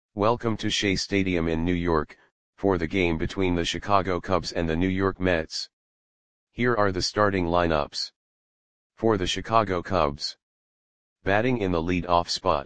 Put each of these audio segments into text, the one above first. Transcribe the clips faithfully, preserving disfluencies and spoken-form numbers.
Welcome to Shea Stadium in New York, for the game between the Chicago Cubs and the New York Mets. Here are the starting lineups. For the Chicago Cubs. Batting in the lead-off spot.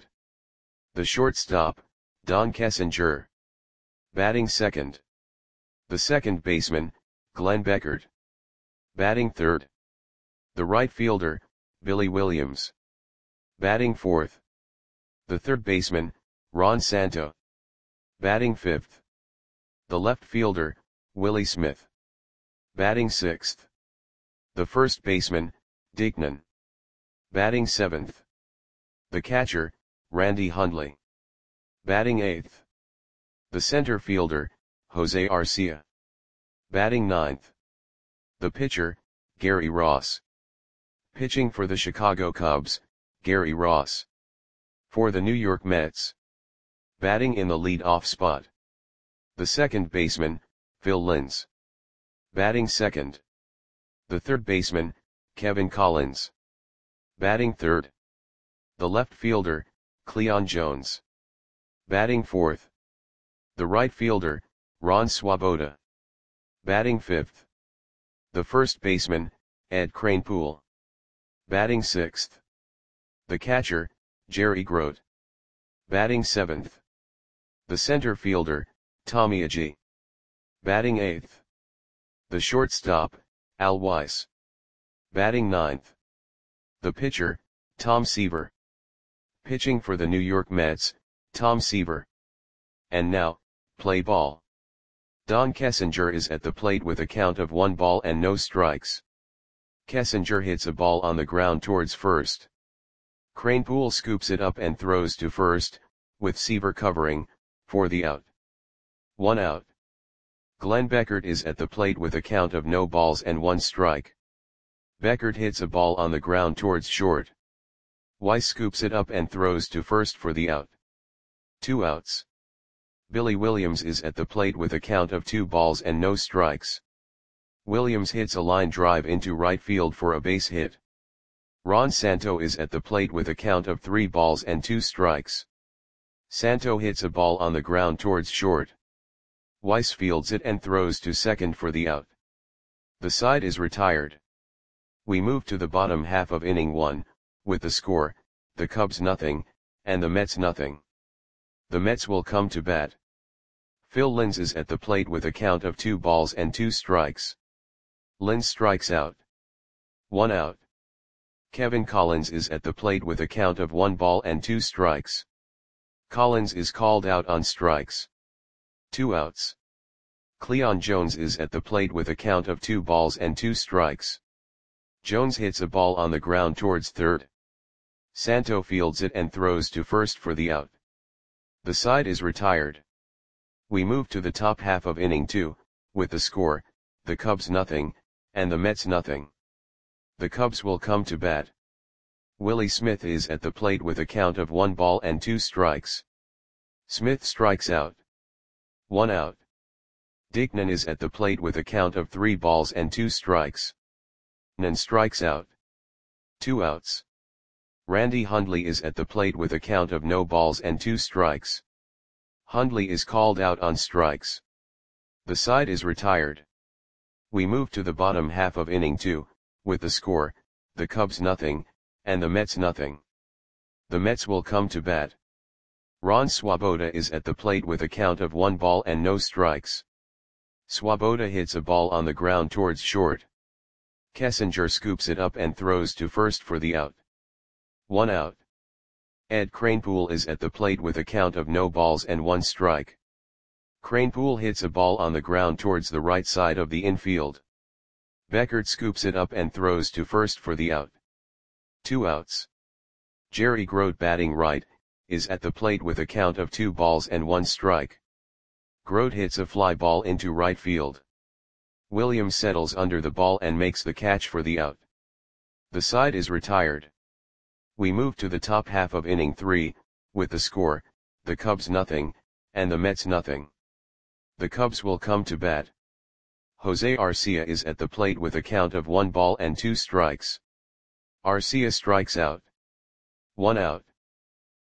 The shortstop, Don Kessinger. Batting second. The second baseman, Glenn Beckert. Batting third. The right fielder, Billy Williams. Batting fourth. The third baseman, Ron Santo. Batting fifth. The left fielder, Willie Smith. Batting sixth. The first baseman, Dickman. Batting seventh. The catcher, Randy Hundley. Batting eighth. The center fielder, Jose Arcia. Batting ninth. The pitcher, Gary Ross. Pitching for the Chicago Cubs, Gary Ross. For the New York Mets. Batting in the lead-off spot. The second baseman, Phil Linz. Batting second. The third baseman, Kevin Collins. Batting third. The left fielder, Cleon Jones. Batting fourth. The right fielder, Ron Swoboda. Batting fifth. The first baseman, Ed Kranepool. Batting sixth. The catcher, Jerry Grote. Batting seventh. The center fielder, Tommy Agee. Batting eighth. The shortstop, Al Weiss. Batting ninth. The pitcher, Tom Seaver. Pitching for the New York Mets, Tom Seaver. And now, play ball. Don Kessinger is at the plate with a count of one ball and no strikes. Kessinger hits a ball on the ground towards first. Kranepool scoops it up and throws to first, with Seaver covering, for the out. One out. Glenn Beckert is at the plate with a count of no balls and one strike. Beckert hits a ball on the ground towards short. Weiss scoops it up and throws to first for the out. Two outs. Billy Williams is at the plate with a count of two balls and no strikes. Williams hits a line drive into right field for a base hit. Ron Santo is at the plate with a count of three balls and two strikes. Santo hits a ball on the ground towards short. Weiss fields it and throws to second for the out. The side is retired. We move to the bottom half of inning one, with the score, the Cubs nothing, and the Mets nothing. The Mets will come to bat. Phil Linz is at the plate with a count of two balls and two strikes. Linz strikes out. One out. Kevin Collins is at the plate with a count of one ball and two strikes. Collins is called out on strikes. Two outs. Cleon Jones is at the plate with a count of two balls and two strikes. Jones hits a ball on the ground towards third. Santo fields it and throws to first for the out. The side is retired. We move to the top half of inning two, with the score, the Cubs nothing, and the Mets nothing. The Cubs will come to bat. Willie Smith is at the plate with a count of one ball and two strikes. Smith strikes out. One out. Dickman is at the plate with a count of three balls and two strikes. Nan strikes out. Two outs. Randy Hundley is at the plate with a count of no balls and two strikes. Hundley is called out on strikes. The side is retired. We move to the bottom half of inning two, with the score, the Cubs nothing, and the Mets nothing. The Mets will come to bat. Ron Swoboda is at the plate with a count of one ball and no strikes. Swoboda hits a ball on the ground towards short. Kessinger scoops it up and throws to first for the out. One out. Ed Kranepool is at the plate with a count of no balls and one strike. Kranepool hits a ball on the ground towards the right side of the infield. Beckert scoops it up and throws to first for the out. Two outs. Jerry Grote, batting right, is at the plate with a count of two balls and one strike. Grote hits a fly ball into right field. Williams settles under the ball and makes the catch for the out. The side is retired. We move to the top half of inning three, with the score, the Cubs nothing, and the Mets nothing. The Cubs will come to bat. Jose Arcia is at the plate with a count of one ball and two strikes. Arcia strikes out. One out.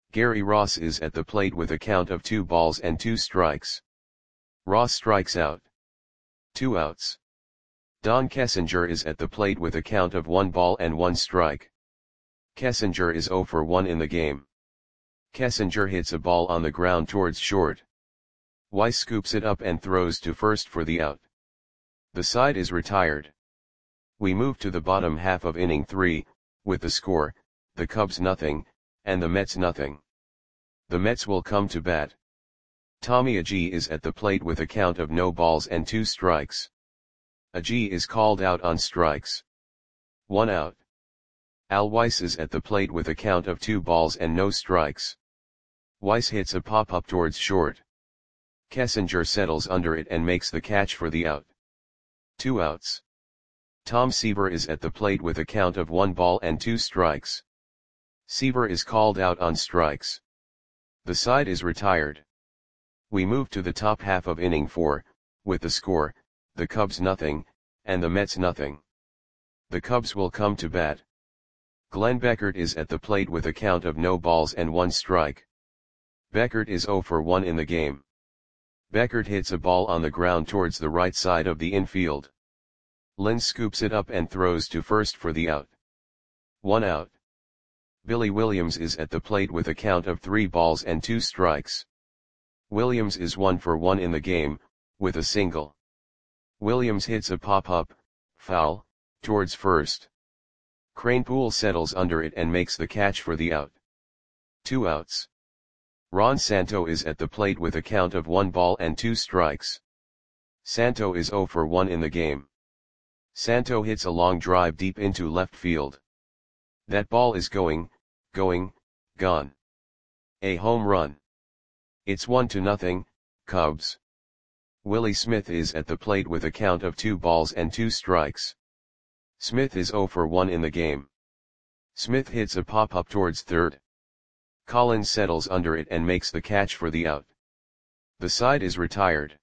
Gary Ross is at the plate with a count of two balls and two strikes. Ross strikes out. Two outs. Don Kessinger is at the plate with a count of one ball and one strike. Kessinger is zero for one in the game. Kessinger hits a ball on the ground towards short. Weiss scoops it up and throws to first for the out. The side is retired. We move to the bottom half of inning three, with the score, the Cubs nothing, and the Mets nothing. The Mets will come to bat. Tommy Agee is at the plate with a count of no balls and two strikes. Agee is called out on strikes. One out. Al Weiss is at the plate with a count of two balls and no strikes. Weiss hits a pop-up towards short. Kessinger settles under it and makes the catch for the out. Two outs. Tom Seaver is at the plate with a count of one ball and two strikes. Seaver is called out on strikes. The side is retired. We move to the top half of inning four, with the score, the Cubs nothing, and the Mets nothing. The Cubs will come to bat. Glenn Beckert is at the plate with a count of no balls and one strike. Beckert is zero for one in the game. Beckert hits a ball on the ground towards the right side of the infield. Lynn scoops it up and throws to first for the out. One out. Billy Williams is at the plate with a count of three balls and two strikes. Williams is one for one in the game, with a single. Williams hits a pop-up, foul, towards first. Kranepool settles under it and makes the catch for the out. Two outs. Ron Santo is at the plate with a count of one ball and two strikes. Santo is zero for one in the game. Santo hits a long drive deep into left field. That ball is going, going, gone. A home run. It's one to nothing, Cubs. Willie Smith is at the plate with a count of two balls and two strikes. Smith is zero for one in the game. Smith hits a pop-up towards third. Collins settles under it and makes the catch for the out. The side is retired.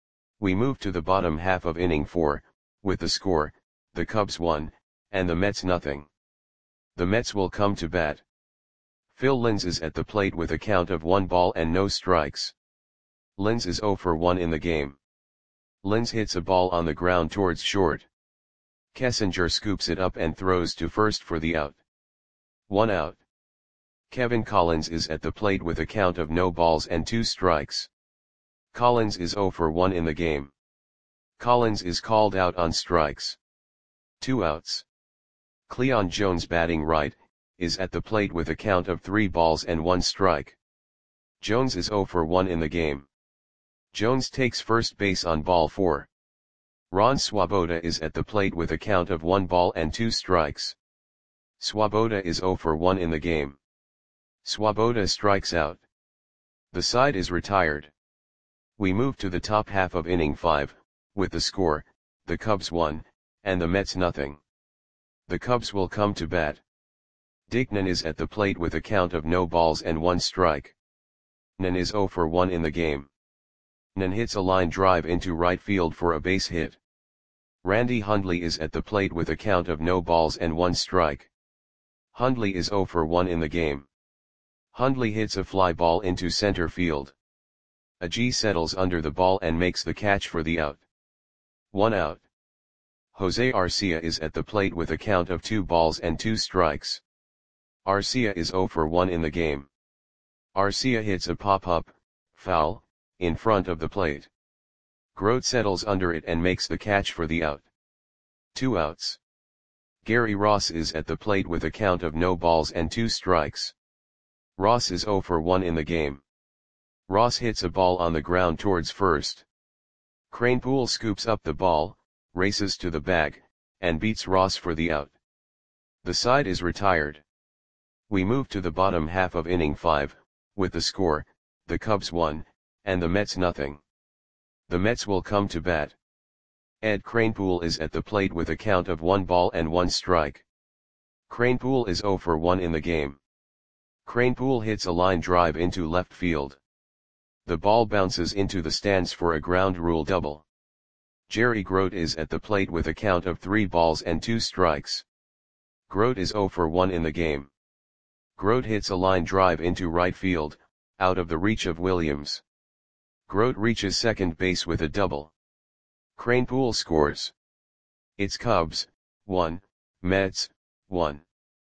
We move to the bottom half of inning four, with the score, the Cubs one, and the Mets nothing. The Mets will come to bat. Phil Linz is at the plate with a count of one ball and no strikes. Linz is zero for one in the game. Linz hits a ball on the ground towards short. Kessinger scoops it up and throws to first for the out. One out. Kevin Collins is at the plate with a count of no balls and two strikes. Collins is zero for one in the game. Collins is called out on strikes. Two outs. Cleon Jones, batting right, is at the plate with a count of three balls and one strike. Jones is zero for one in the game. Jones takes first base on ball four. Ron Swoboda is at the plate with a count of one ball and two strikes. Swoboda is zero for one in the game. Swoboda strikes out. The side is retired. We move to the top half of inning five, with the score, the Cubs one, and the Mets nothing. The Cubs will come to bat. Dick Nen is at the plate with a count of no balls and one strike. Nen is zero for one in the game. Nen hits a line drive into right field for a base hit. Randy Hundley is at the plate with a count of no balls and one strike. Hundley is zero for one in the game. Hundley hits a fly ball into center field. Agee settles under the ball and makes the catch for the out. One out. Jose Arcia is at the plate with a count of two balls and two strikes. Arcia is zero for one in the game. Arcia hits a pop-up, foul, in front of the plate. Grote settles under it and makes the catch for the out. Two outs. Gary Ross is at the plate with a count of no balls and two strikes. Ross is zero for one in the game. Ross hits a ball on the ground towards first. Kranepool scoops up the ball, races to the bag, and beats Ross for the out. The side is retired. We move to the bottom half of inning five, with the score, the Cubs one, and the Mets nothing. The Mets will come to bat. Ed Kranepool is at the plate with a count of one ball and one strike. Kranepool is zero for one in the game. Kranepool hits a line drive into left field. The ball bounces into the stands for a ground rule double. Jerry Grote is at the plate with a count of three balls and two strikes. Grote is zero for one in the game. Grote hits a line drive into right field, out of the reach of Williams. Grote reaches second base with a double. Kranepool scores. It's Cubs, one, Mets, one.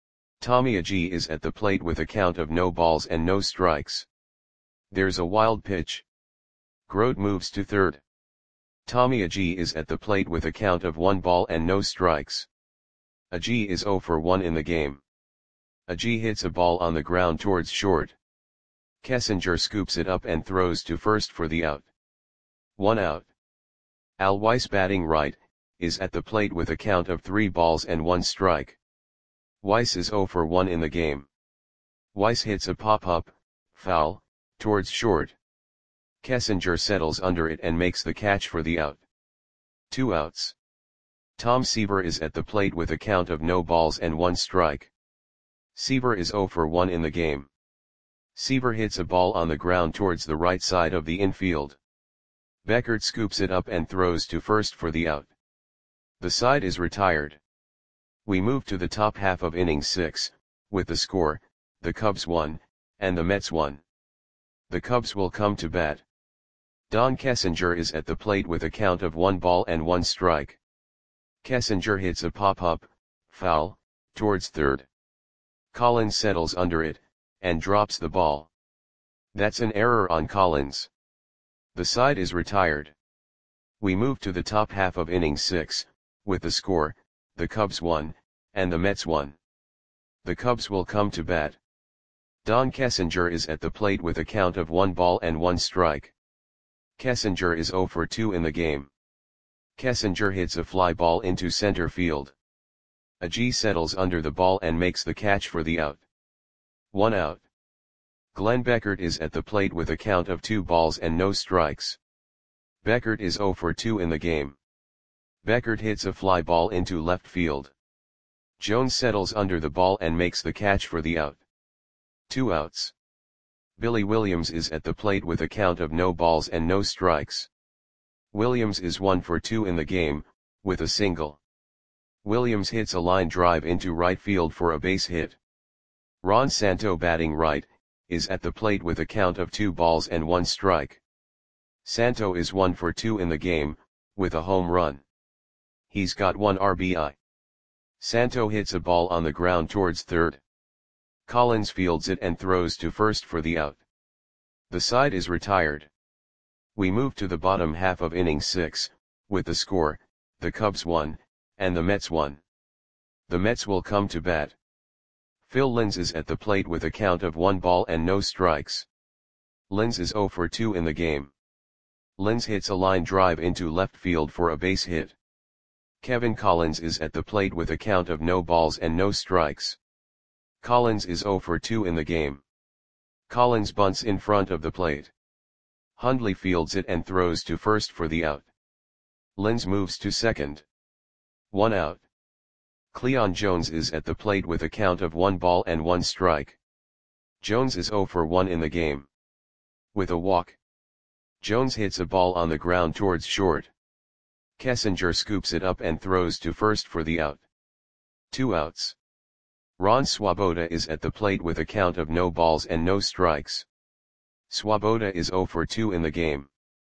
Tommy Agee is at the plate with a count of no balls and no strikes. There's a wild pitch. Grote moves to third. Tommy Agee is at the plate with a count of one ball and no strikes. Agee is zero for one in the game. Agee hits a ball on the ground towards short. Kessinger scoops it up and throws to first for the out. One out. Al Weiss, batting right, is at the plate with a count of three balls and one strike. Weiss is zero for one in the game. Weiss hits a pop-up, foul, towards short. Kessinger settles under it and makes the catch for the out. Two outs. Tom Seaver is at the plate with a count of no balls and one strike. Seaver is zero for one in the game. Seaver hits a ball on the ground towards the right side of the infield. Beckert scoops it up and throws to first for the out. The side is retired. We move to the top half of inning six, with the score, the Cubs one, and the Mets one. The Cubs will come to bat. Don Kessinger is at the plate with a count of one ball and one strike. Kessinger hits a pop-up, foul, towards third. Collins settles under it, and drops the ball. That's an error on Collins. The side is retired. We move to the top half of inning six, with the score, the Cubs one, and the Mets one. The Cubs will come to bat. Don Kessinger is at the plate with a count of one ball and one strike. Kessinger is zero for two in the game. Kessinger hits a fly ball into center field. Agee settles under the ball and makes the catch for the out. One out. Glenn Beckert is at the plate with a count of two balls and no strikes. Beckert is zero for two in the game. Beckert hits a fly ball into left field. Jones settles under the ball and makes the catch for the out. Two outs. Billy Williams is at the plate with a count of no balls and no strikes. Williams is one for two in the game, with a single. Williams hits a line drive into right field for a base hit. Ron Santo, batting right, is at the plate with a count of two balls and one strike. Santo is one for two in the game, with a home run. He's got one R B I. Santo hits a ball on the ground towards third. Collins fields it and throws to first for the out. The side is retired. We move to the bottom half of inning six, with the score, the Cubs one, and the Mets one. The Mets will come to bat. Phil Linz is at the plate with a count of one ball and no strikes. Linz is zero for two in the game. Linz hits a line drive into left field for a base hit. Kevin Collins is at the plate with a count of no balls and no strikes. Collins is zero for two in the game. Collins bunts in front of the plate. Hundley fields it and throws to first for the out. Linz moves to second. One out. Cleon Jones is at the plate with a count of one ball and one strike. Jones is zero for one in the game. With a walk. Jones hits a ball on the ground towards short. Kessinger scoops it up and throws to first for the out. Two outs. Ron Swoboda is at the plate with a count of no balls and no strikes. Swoboda is zero for two in the game.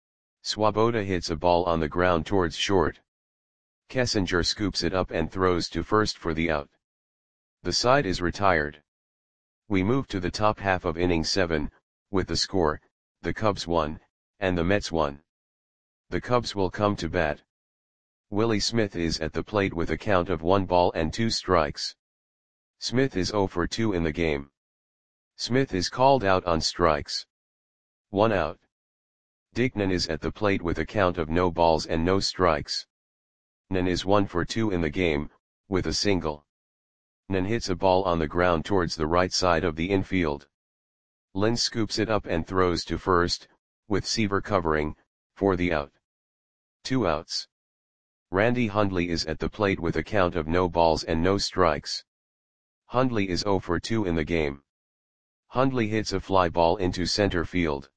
Swoboda hits a ball on the ground towards short. Kessinger scoops it up and throws to first for the out. The side is retired. We move to the top half of inning seven, with the score, the Cubs one, and the Mets one. The Cubs will come to bat. Willie Smith is at the plate with a count of one ball and two strikes. Smith is zero for two in the game. Smith is called out on strikes. One out. Dick Nen is at the plate with a count of no balls and no strikes. Nen is one for two in the game, with a single. Nen hits a ball on the ground towards the right side of the infield. Linz scoops it up and throws to first, with Seaver covering, for the out. Two outs. Randy Hundley is at the plate with a count of no balls and no strikes. Hundley is zero for two in the game. Hundley hits a fly ball into center field.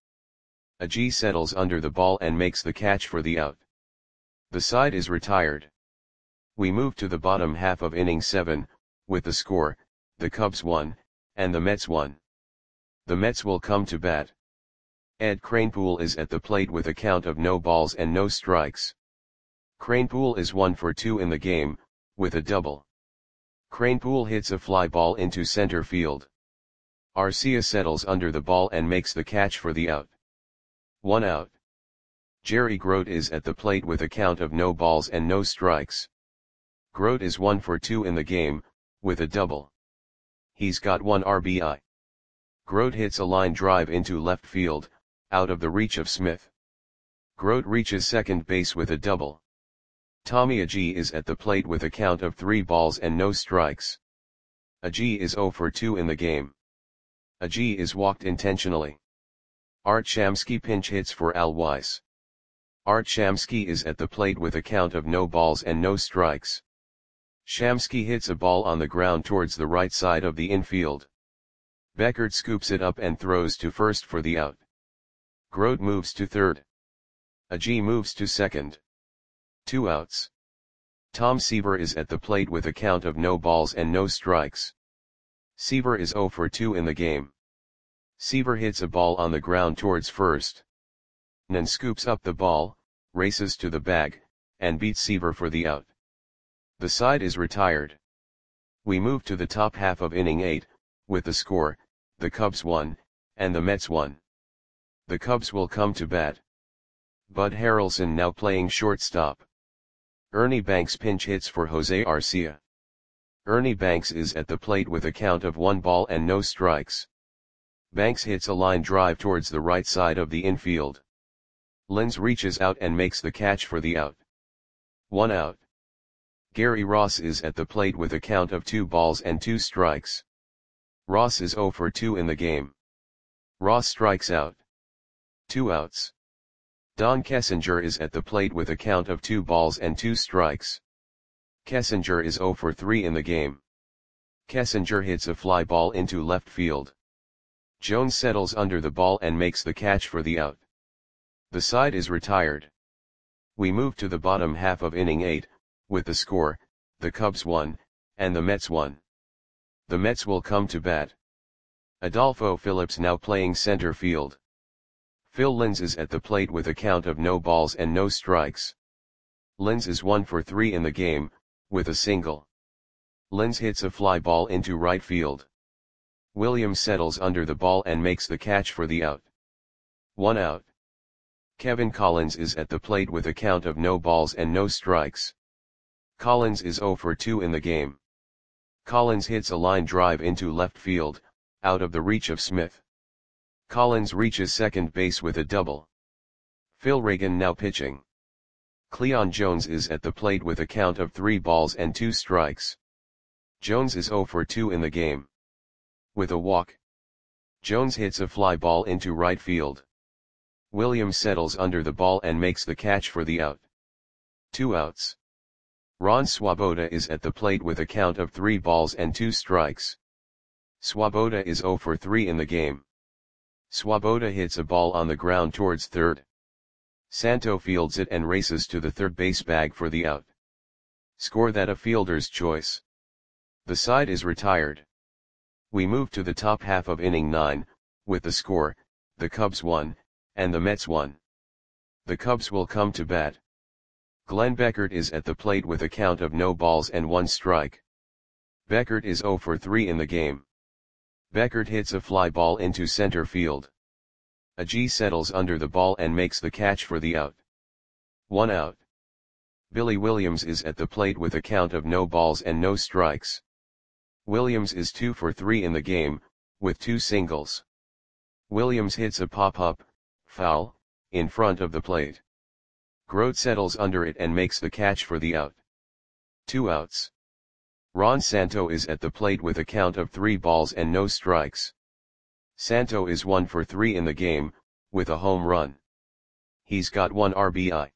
Agee settles under the ball and makes the catch for the out. The side is retired. We move to the bottom half of inning seven, with the score, the Cubs one, and the Mets one. The Mets will come to bat. Ed Kranepool is at the plate with a count of no balls and no strikes. Kranepool is one for two in the game, with a double. Kranepool hits a fly ball into center field. Arcia settles under the ball and makes the catch for the out. One out. Jerry Grote is at the plate with a count of no balls and no strikes. Grote is one for two in the game, with a double. He's got one R B I. Grote hits a line drive into left field, out of the reach of Smith. Grote reaches second base with a double. Tommy Agee is at the plate with a count of three balls and no strikes. Agee is zero for two in the game. Agee is walked intentionally. Art Shamsky pinch hits for Al Weiss. Art Shamsky is at the plate with a count of no balls and no strikes. Shamsky hits a ball on the ground towards the right side of the infield. Beckert scoops it up and throws to first for the out. Grote moves to third. Agee moves to second. Two outs. Tom Seaver is at the plate with a count of no balls and no strikes. Seaver is zero for two in the game. Seaver hits a ball on the ground towards first. Nan scoops up the ball, races to the bag, and beats Seaver for the out. The side is retired. We move to the top half of inning eight, with the score, the Cubs won, and the Mets won. The Cubs will come to bat. Bud Harrelson now playing shortstop. Ernie Banks pinch hits for Jose Arcia. Ernie Banks is at the plate with a count of one ball and no strikes. Banks hits a line drive towards the right side of the infield. Linz reaches out and makes the catch for the out. One out. Gary Ross is at the plate with a count of two balls and two strikes. Ross is zero for two in the game. Ross strikes out. Two outs. Don Kessinger is at the plate with a count of two balls and two strikes. Kessinger is zero for three in the game. Kessinger hits a fly ball into left field. Jones settles under the ball and makes the catch for the out. The side is retired. We move to the bottom half of inning eight, with the score, the Cubs won, and the Mets won. The Mets will come to bat. Adolfo Phillips now playing center field. Phil Linz is at the plate with a count of no balls and no strikes. Linz is one for three in the game, with a single. Linz hits a fly ball into right field. Williams settles under the ball and makes the catch for the out. One out. Kevin Collins is at the plate with a count of no balls and no strikes. Collins is zero for two in the game. Collins hits a line drive into left field, out of the reach of Smith. Collins reaches second base with a double. Phil Reagan now pitching. Cleon Jones is at the plate with a count of three balls and two strikes. Jones is zero for two in the game. With a walk. Jones hits a fly ball into right field. Williams settles under the ball and makes the catch for the out. Two outs. Ron Swoboda is at the plate with a count of three balls and two strikes. Swoboda is zero for three in the game. Swoboda hits a ball on the ground towards third. Santo fields it and races to the third base bag for the out. Score that a fielder's choice. The side is retired. We move to the top half of inning nine, with the score, the Cubs won, and the Mets won. The Cubs will come to bat. Glenn Beckert is at the plate with a count of no balls and one strike. Beckert is zero for three in the game. Beckert hits a fly ball into center field. Agee settles under the ball and makes the catch for the out. One out. Billy Williams is at the plate with a count of no balls and no strikes. Williams is two for three in the game, with two singles. Williams hits a pop-up, foul, in front of the plate. Grote settles under it and makes the catch for the out. Two outs. Ron Santo is at the plate with a count of three balls and no strikes. Santo is one for three in the game, with a home run. He's got one R B I.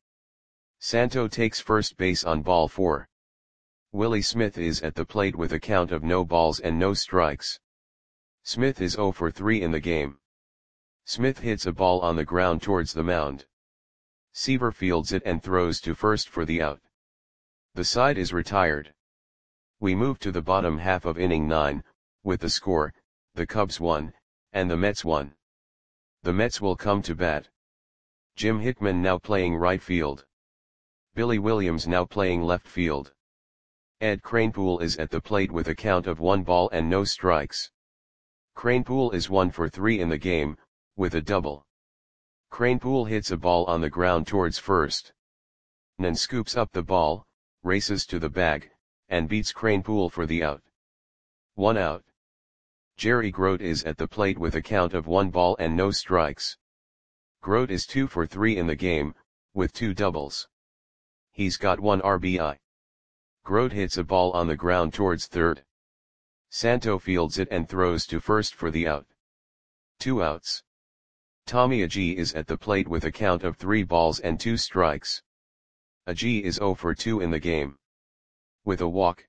Santo takes first base on ball four. Willie Smith is at the plate with a count of no balls and no strikes. Smith is zero for three in the game. Smith hits a ball on the ground towards the mound. Seaver fields it and throws to first for the out. The side is retired. We move to the bottom half of inning nine, with the score, the Cubs one, and the Mets one. The Mets will come to bat. Jim Hickman now playing right field. Billy Williams now playing left field. Ed Kranepool is at the plate with a count of one ball and no strikes. Kranepool is one for three in the game, with a double. Kranepool hits a ball on the ground towards first. Nan scoops up the ball, races to the bag, and beats Kranepool for the out. One out. Jerry Grote is at the plate with a count of one ball and no strikes. Grote is two for three in the game, with two doubles. He's got one R B I. Grote hits a ball on the ground towards third. Santo fields it and throws to first for the out. Two outs. Tommy Agee is at the plate with a count of three balls and two strikes. Agee is zero for two in the game. With a walk.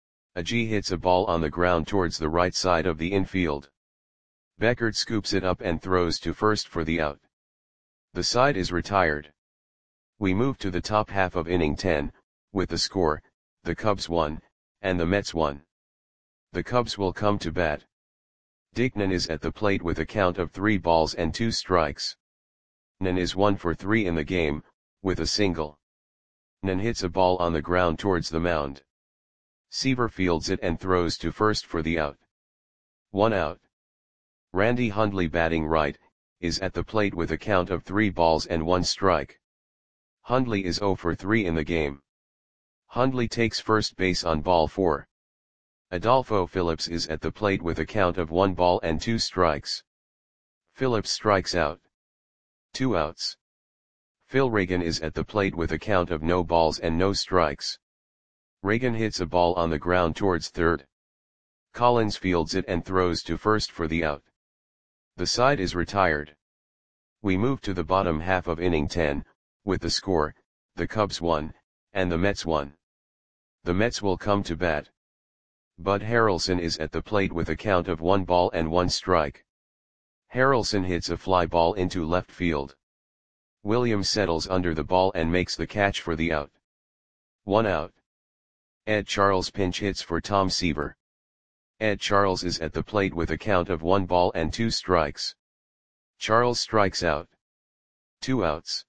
Agee hits a ball on the ground towards the right side of the infield. Beckert scoops it up and throws to first for the out. The side is retired. We move to the top half of inning ten, with the score, the Cubs one, and the Mets one. The Cubs will come to bat. Dick Nan is at the plate with a count of three balls and two strikes. Nan is one for three in the game, with a single. Nan hits a ball on the ground towards the mound. Seaver fields it and throws to first for the out. One out. Randy Hundley batting right, is at the plate with a count of three balls and one strike. Hundley is zero for three in the game. Hundley takes first base on ball four. Adolfo Phillips is at the plate with a count of one ball and two strikes. Phillips strikes out. Two outs. Phil Reagan is at the plate with a count of no balls and no strikes. Reagan hits a ball on the ground towards third. Collins fields it and throws to first for the out. The side is retired. We move to the bottom half of inning ten, with the score, the Cubs one, and the Mets one. The Mets will come to bat. Bud Harrelson is at the plate with a count of one ball and one strike. Harrelson hits a fly ball into left field. Williams settles under the ball and makes the catch for the out. One out. Ed Charles pinch hits for Tom Seaver. Ed Charles is at the plate with a count of one ball and two strikes. Charles strikes out. Two outs.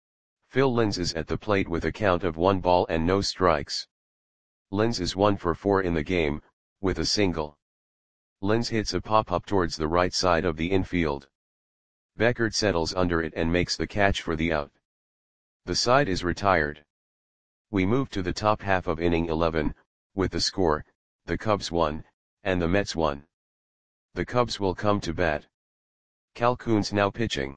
Phil Linz is at the plate with a count of one ball and no strikes. Linz is one for four in the game, with a single. Linz hits a pop-up towards the right side of the infield. Beckert settles under it and makes the catch for the out. The side is retired. We move to the top half of inning eleven, with the score, the Cubs one, and the Mets one. The Cubs will come to bat. Cal Koons now pitching.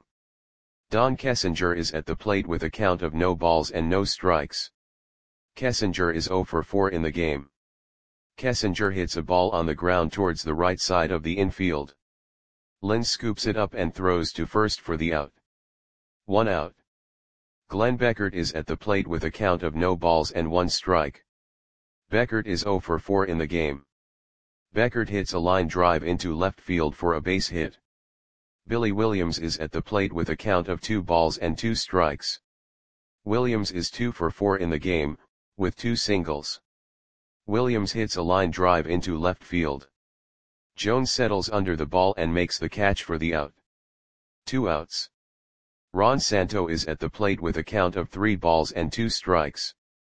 Don Kessinger is at the plate with a count of no balls and no strikes. Kessinger is zero for four in the game. Kessinger hits a ball on the ground towards the right side of the infield. Linz scoops it up and throws to first for the out. One out. Glenn Beckert is at the plate with a count of no balls and one strike. Beckert is zero for four in the game. Beckert hits a line drive into left field for a base hit. Billy Williams is at the plate with a count of two balls and two strikes. Williams is two for four in the game, with two singles. Williams hits a line drive into left field. Jones settles under the ball and makes the catch for the out. Two outs. Ron Santo is at the plate with a count of three balls and two strikes.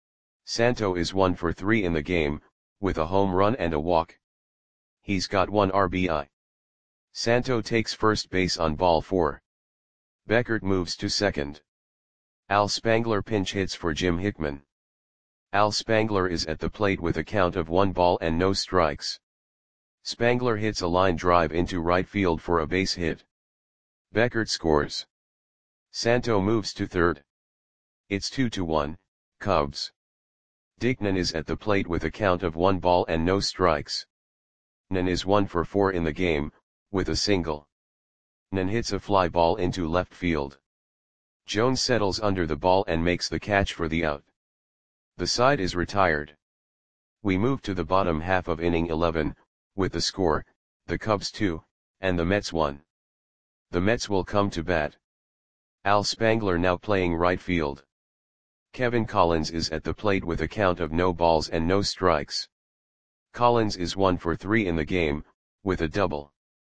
Santo is one for three in the game, with a home run and a walk. He's got one R B I. Santo takes first base on ball four. Beckert moves to second. Al Spangler pinch hits for Jim Hickman. Al Spangler is at the plate with a count of one ball and no strikes. Spangler hits a line drive into right field for a base hit. Beckert scores. Santo moves to third. It's two to one, Cubs. Dick Nan is at the plate with a count of one ball and no strikes. Nan is one for four in the game, with a single. Nan hits a fly ball into left field. Jones settles under the ball and makes the catch for the out. The side is retired. We move to the bottom half of inning eleven, with the score, the Cubs two, and the Mets one. The Mets will come to bat. Al Spangler now playing right field. Kevin Collins is at the plate with a count of no balls and no strikes. Collins is one for three in the game, with a double.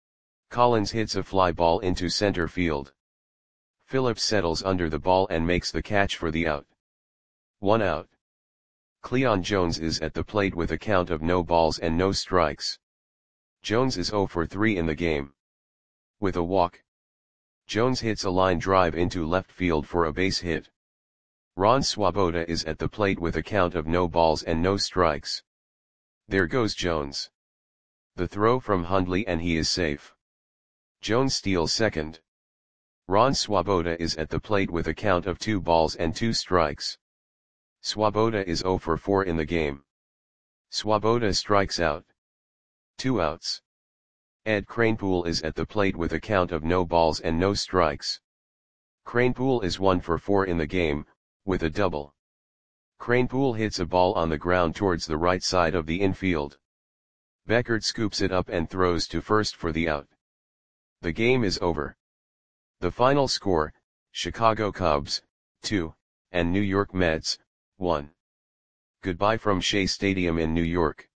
Collins hits a fly ball into center field. Phillips settles under the ball and makes the catch for the out. One out. Cleon Jones is at the plate with a count of no balls and no strikes. Jones is zero for three in the game. With a walk, Jones hits a line drive into left field for a base hit. Ron Swoboda is at the plate with a count of no balls and no strikes. There goes Jones. The throw from Hundley and he is safe. Jones steals second. Ron Swoboda is at the plate with a count of two balls and two strikes. Swoboda is zero for four in the game. Swoboda strikes out. Two outs. Ed Kranepool is at the plate with a count of no balls and no strikes. Kranepool is one for four in the game, with a double. Kranepool hits a ball on the ground towards the right side of the infield. Beckert scoops it up and throws to first for the out. The game is over. The final score, Chicago Cubs, two, and New York Mets, one. Goodbye from Shea Stadium in New York.